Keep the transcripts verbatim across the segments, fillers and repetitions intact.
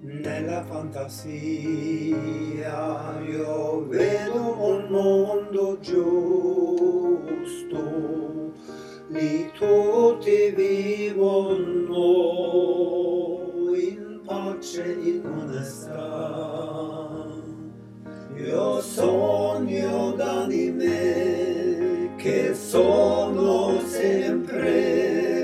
Nella fantasia io vedo un mondo giusto, lì tutti vivono in pace, in onestà. Io sogno d'anime che sono sempre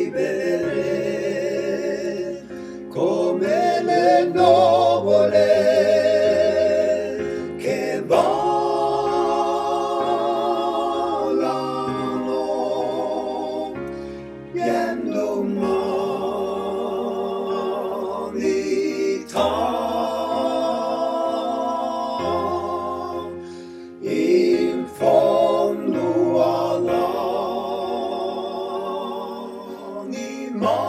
libere, come le nuvole che volano, viendo umanità. In fondo all'anima.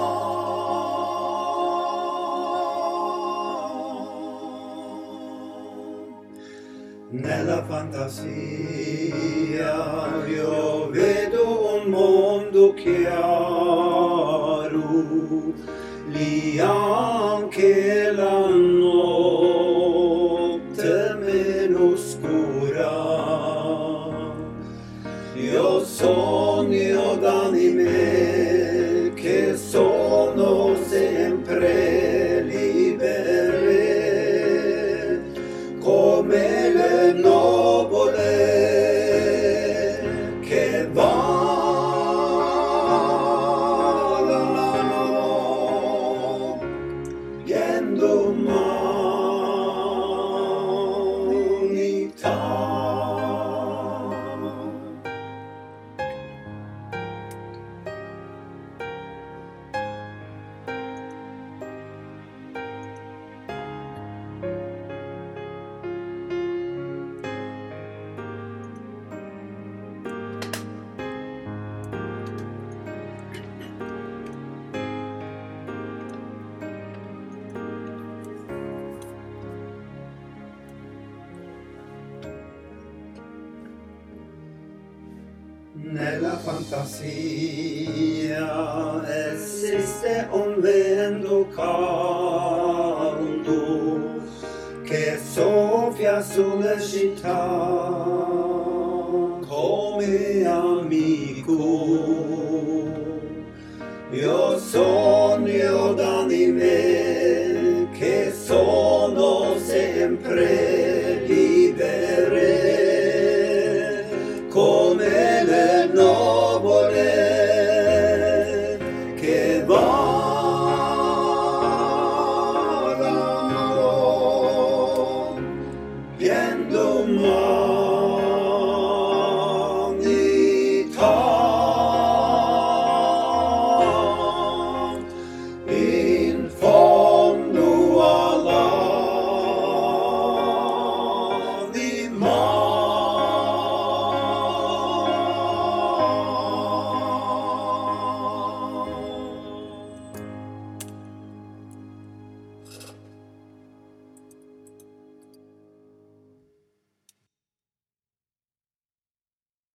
Nella fantasia io vedo un mondo chiaro, lì anche la notte meno scura. Io sogno d'anime che sono sempre libere, come le nuvole che volano, viendo umanità. Nella fantasia esiste un vento caldo che soffia sulle città come amico. Io sogno d'anime che sono sempre